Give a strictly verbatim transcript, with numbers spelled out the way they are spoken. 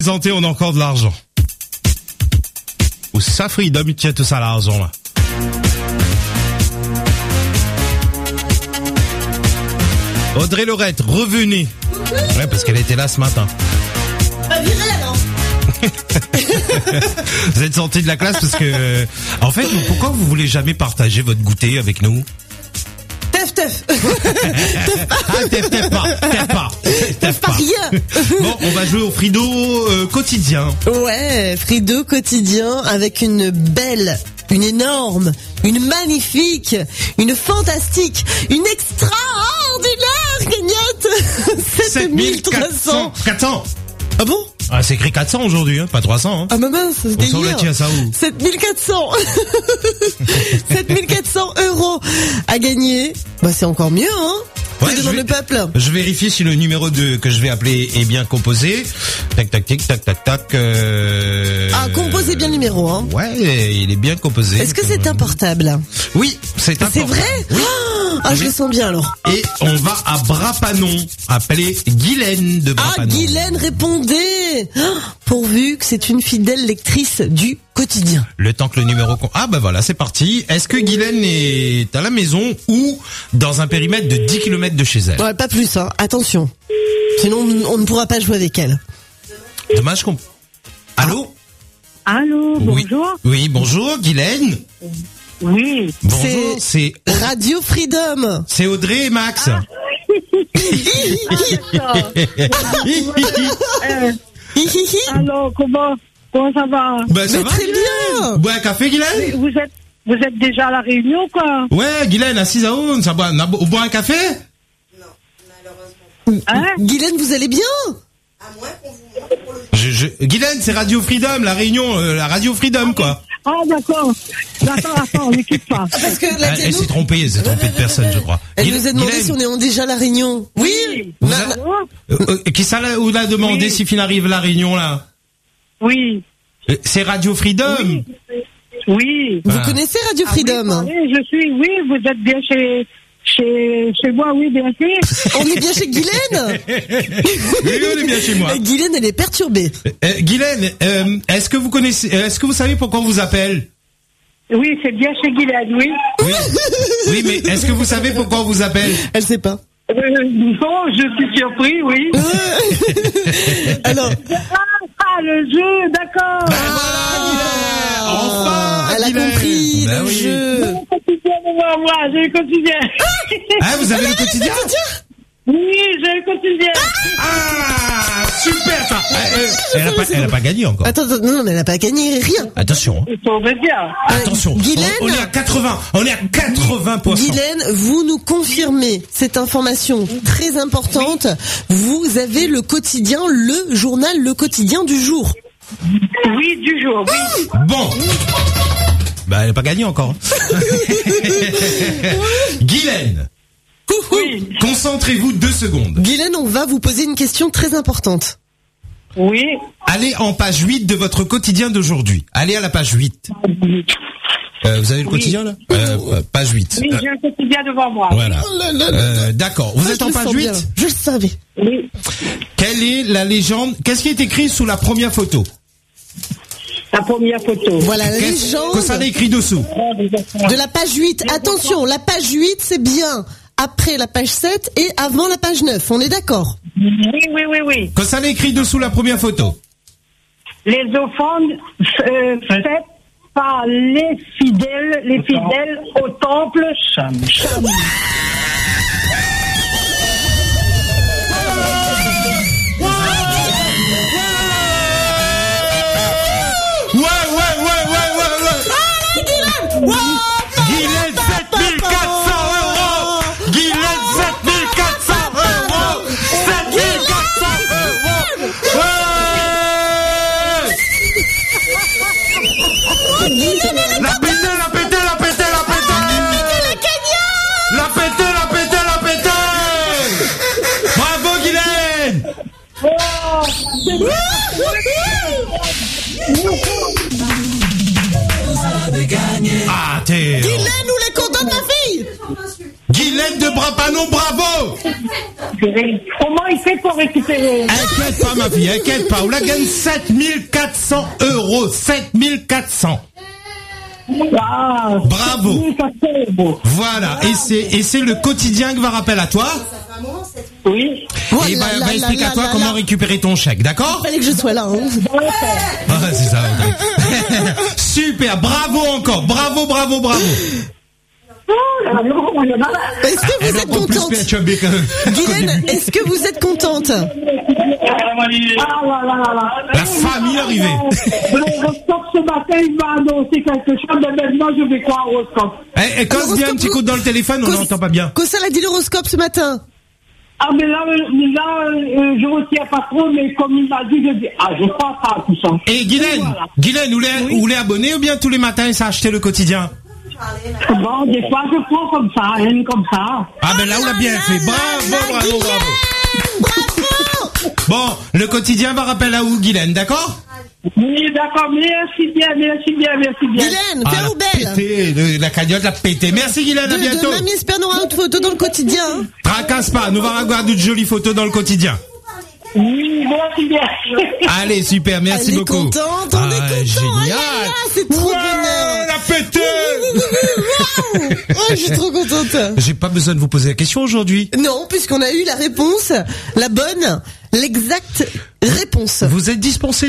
Présenté, on a encore de l'argent. Où ça, Freedom, il tient tout ça, l'argent, là. Audrey Lorette, revenez. Ouais, parce qu'elle était là ce matin. Pas viré là, non. Vous êtes sortis de la classe parce que... En fait, pourquoi vous voulez jamais partager votre goûter avec nous? Tef, tef. Ah, tef, tef pas. Tef pas. Tef pas rien. Bon, on va jouer au Frido euh, quotidien. Ouais, Frido quotidien avec une belle, une énorme, une magnifique, une fantastique, une extraordinaire cagnotte. sept mille trois cents. quatre cents. Ah bon? Ah, c'est écrit quatre cents aujourd'hui, hein, pas trois cents. Hein. Ah, mais mince, c'était hier. On l'a tiré ça où? sept mille quatre cents. sept mille quatre cents euros à gagner. Bah, c'est encore mieux, hein. Ouais, dans je vais, le peuple. Je vérifie si le numéro de que je vais appeler est bien composé. Tac, tac, tac, tac, tac, tac. Euh... Ah, composez bien le numéro, hein. Ouais, il est bien composé. Est-ce que c'est un portable? Oui, c'est un C'est portable. vrai? Oui. Ah, je Oui. le sens bien, alors. Et on va à Brapanon, appeler Guylaine de Ah, Brapanon. Guylaine, répondez. Ah, pourvu que c'est une fidèle lectrice du quotidien. Le temps que le numéro... con- Ah bah voilà, c'est parti. Est-ce que Guylaine est à la maison ou dans un périmètre de dix kilomètres de chez elle? Ouais, pas plus, hein. Attention. Sinon, on ne pourra pas jouer avec elle. Dommage qu'on... Allô? Allô, Oui. bonjour. Oui, bonjour Guylaine. Oui. Bonjour, c'est... Radio Freedom. C'est Audrey et Max. Ah, d'accord. Euh, alors, comment, comment ça va? Bah ça Mais va très Guylaine? bien. Bois un café Guylaine? Vous êtes, vous êtes déjà à la Réunion, quoi? Ouais, Guylaine, assise à Aune, ça boit, on a- on boit un café? Hein? Guylaine, vous allez bien? je, je... Guylaine, c'est Radio Freedom, la Réunion, euh, la Radio Freedom quoi. Ah, d'accord. D'accord, attends, ne quitte pas. Parce que Elle, elle s'est trompée, elle s'est trompée de personne, je crois. Elle Guyla- nous a demandé Guylaine, si on est en déjà à la Réunion. Oui. vous Na- a- na- euh, euh, qui ça l'a, ou l'a demandé Oui. si fin arrive la Réunion là? Oui. Euh, C'est Radio Freedom. Oui. Oui. Vous Ah. connaissez Radio Ah oui, Freedom? parlez, je suis, oui, vous êtes bien chez, chez, chez moi, oui, bien sûr. On est bien chez Guylaine? Oui, on est bien chez moi. Euh, Guylaine, elle est perturbée. Euh, Guylaine, euh, est-ce que vous connaissez, est-ce que vous savez pourquoi on vous appelle? Oui, c'est bien chez Guylaine, oui. Oui. Oui, mais est-ce que vous savez pourquoi on vous appelle? Elle sait pas. Euh, non, je suis surpris, oui. Alors, Ah, le jeu, d'accord. Ah, enfin, elle a Guylaine. compris Bah le oui. jeu. J'ai le quotidien devant moi, j'ai le quotidien. Ah, vous avez le quotidien? Oui, j'ai le quotidien. Ah, super ça. Euh, euh, elle a pas, elle a pas gagné encore. Attends, attends, non, mais elle n'a pas gagné rien. Attention. hein. Ils sont bien. Attention. Guylaine. On, on est à quatre-vingts. On est à quatre-vingts pour cent. Guylaine, vous nous confirmez cette information très importante. Vous avez le quotidien, le journal, le quotidien du jour. Oui, du jour, oui. Bon. Bah, elle a pas gagné encore. Guylaine. Oui. Concentrez-vous deux secondes. Guylaine, on va vous poser une question très importante. Oui. Allez en page huit de votre quotidien d'aujourd'hui. Allez à la page huit. Euh, vous avez le Oui. quotidien là euh, euh, Page huit. Oui, j'ai un quotidien devant moi. Voilà. Oh là là là. Euh, D'accord. Vous Ah, êtes je en le page sens bien. huit. Je le savais. Oui. Quelle est la légende? Qu'est-ce qui est écrit sous la première photo? La première photo. Voilà la Qu'est-ce légende que ça a écrit dessous? de la page huit. Attention, la page huit, c'est bien après la page sept et avant la page neuf. On est d'accord? Oui, oui, oui, oui. Que ça a écrit dessous la première photo? Les offrandes euh, faites par les fidèles, les fidèles au temple Cham. Cham. Ouais, ouais, ouais, ouais, ouais, ouais. Guylaine, sept mille quatre cents euros. Guylaine, sept mille quatre cents euros. sept mille quatre cents euros. Ouais. La pétée, la pétée, la pétée, la pétée. La pétée, la pétée, la pétée. Bravo, Guylaine. Ah, t'es... Guylaine, nous les condamne ma fille. Guylaine de Brapanon, bravo. récupérer. Comment il fait pour récupérer? Inquiète pas, ma fille, inquiète pas. On la gagne sept mille quatre cents euros. sept mille quatre cents. Ah, Bravo. Voilà. Et c'est, et c'est le quotidien qui va rappeler à toi. Oui. Oh Et là bah, là va expliquer là à toi là comment là. récupérer ton chèque, d'accord? Il fallait que je sois là. Hein. Ah, c'est ça, Audrey. Super, bravo encore, bravo, bravo, bravo. Est-ce que Elle vous est êtes encore plus contente? perturbée que- qu'au Guylaine, début. est-ce que vous êtes contente? Ah là là là là. La famille est arrivée. L'horoscope ce matin, il m'a annoncé quelque chose, mais maintenant je vais croire au horoscope. Eh, eh, cause bien un petit coup dans le téléphone, on Cause- n'entend pas bien. Cossal a dit l'horoscope ce matin. Ah mais là, euh, là euh, je retiens pas trop, mais comme il m'a dit, je dis, ah je crois pas à tout ça. Et Guylaine, Voilà. Guylaine, vous l'êtes, vous l'êtes abonné ou bien tous les matins il s'est acheté le quotidien? Bon, des fois je prends comme ça, hein, comme ça. Ah ben là, on l'a bien fait. Bravo, bravo, bravo. Bon, le quotidien va rappeler à où, Guylaine, d'accord? Oui, d'accord, merci bien, merci bien, merci bien. Guylaine, Ah, fais la ou belle. pété, le- la cagnotte l'a pété. Merci Guylaine, à De, bientôt. de Mamie Espère n'aura une photo dans le quotidien. Hein. Tracasse pas, nous allons avoir de jolies photos dans le quotidien. Oui, merci bien. Allez, super, merci Elle est beaucoup. contente, on Ah, est content. génial. Ah là là, c'est trop Ouais, bonheur. la pété. Waouh. Ouais, je suis trop contente. J'ai pas besoin de vous poser la question aujourd'hui. Non, puisqu'on a eu la réponse, la bonne, l'exacte réponse. Vous êtes dispensé